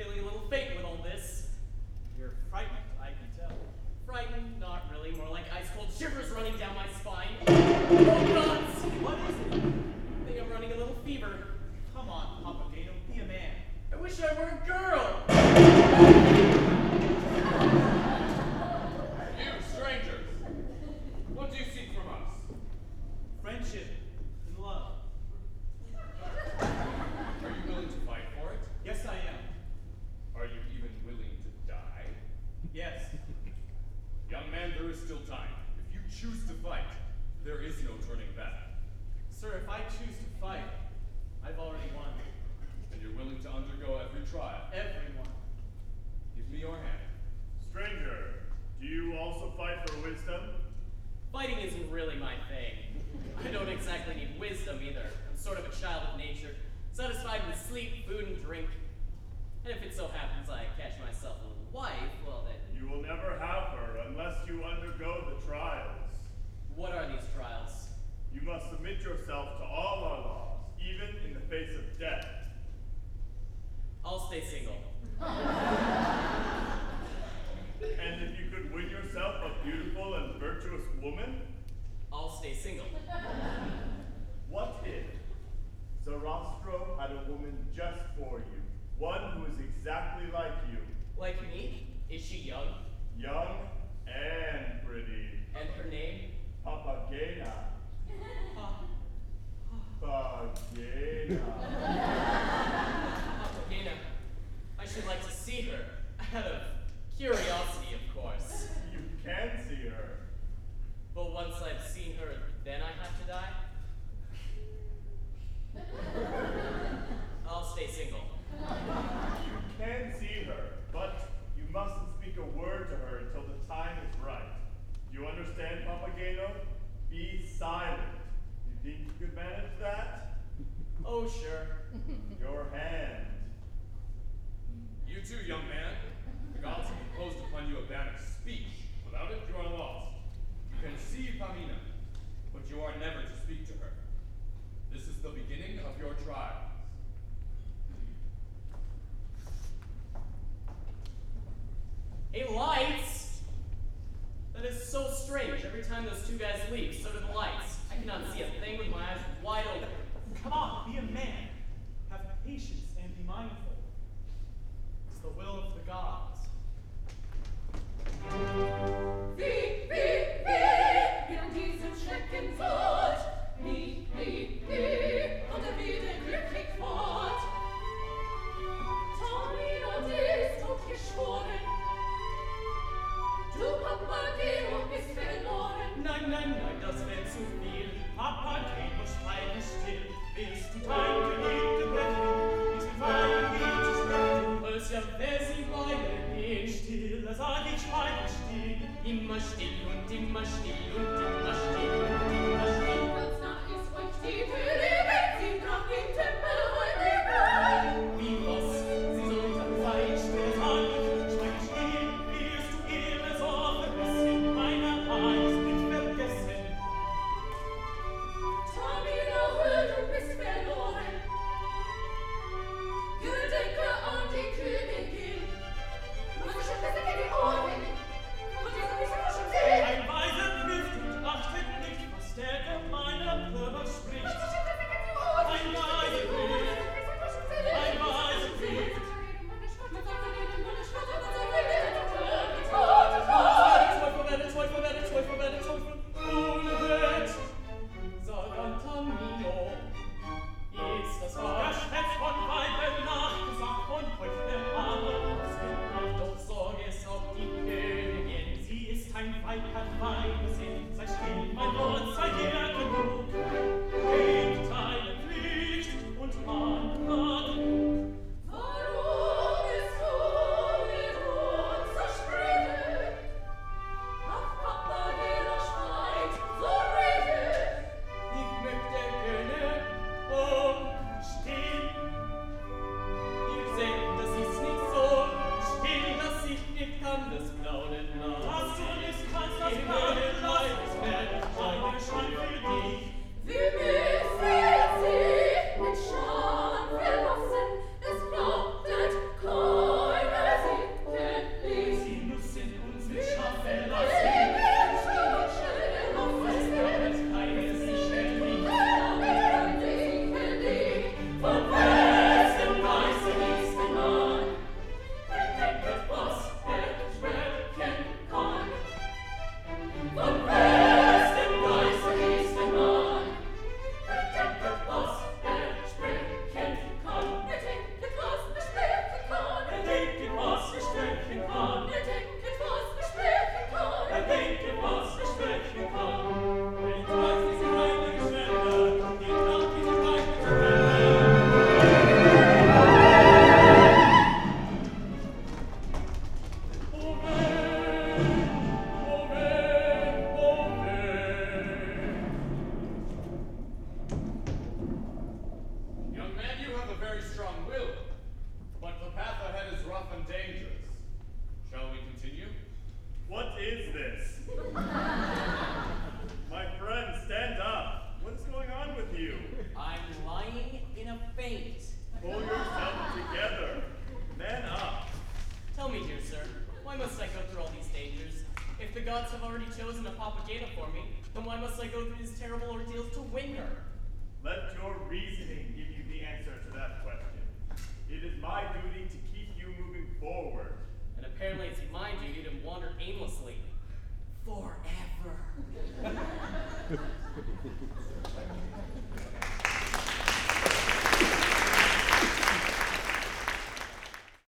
feeling a little faint with all this. You're frightened, I can tell. Frightened? Not really. More like ice-cold shivers running down my spine. Oh, gods! What is it? I think I'm running a little fever. Come on, Papageno, be a man. I wish I were a girl! You strangers! What do you seek from us? Friendship and love. Are you willing to fight for it? Yes, I am. Are you even willing to die? Yes. Young man, there is still time. If you choose to fight, there is no turning back. Sir, if I choose to fight, I've already won. And you're willing to undergo every trial. Everyone. Give me your hand. Stranger, do you also fight for wisdom? Fighting isn't really my thing. I don't exactly need wisdom either. I'm sort of a child of nature, satisfied with sleep, food, and drink. And if it so happens I catch myself a little wife, well then, You will never have her unless you undergo the trials. what are these trials? You must submit yourself to all our laws, even in the face of death. I'll stay single. And if you could win yourself a beautiful and virtuous woman, I'll stay single. what if Zarastro had a woman just for you? One who is exactly like you, Like me? Is she young? young and pretty. And her name? Papagena. Papagena. Papagena. I should like to see her. Out of curiosity, of course. You can see her. But once I've seen her, then I have to die? I'll stay single. You can see her, but you mustn't speak a word to her until the time is right. Do you understand, Papageno? Be silent. You think you could manage that? Oh, sure. Your hand. You too, young man. The gods have imposed upon you a ban of speech. Without it, you are lost. You can see Pamina, but you are never to speak to her. This is the beginning of your trials. Hey, lights! That is so strange. Every time those two guys leave, so do the lights. I cannot see a thing with my eyes wide open. Come on, be a man. Have patience and be mindful. It's the will of the gods. Wie, wie, an diesem Schrecken fort, wie, und wieder glücklich fort. Tamino ist und geschworen, du Papageno bist verloren. Nein, nein, nein, das wäre zu viel. Papageno, schweige still. Willst du dein geliebte Bettchen nicht mit meinem Lied zu sprechen? Als ja wer sie beide gehen, Still, sag ich, schweige still. immer still und immer still und immer still und immer still. Ganz nah ist euch die Höhle, wenn sie nach dem Tempel heute bleibt. Wie was? Sie sollen dann feilschen. Still, sag ich, schweige still. Wirst du immer so vergessen, meine Eis nicht vergessen. Tamino, du bist verloren. Gedenke an die Königin. Und verschaffe sie dir die Ohren. Und diese Bücher schon sehen. Ein Weiser prüft gods have already chosen a Papageno for me, then why must I go through these terrible ordeals to win her? Let your reasoning give you the answer to that question. It is my duty to keep you moving forward. And apparently it's my duty to wander aimlessly. Forever.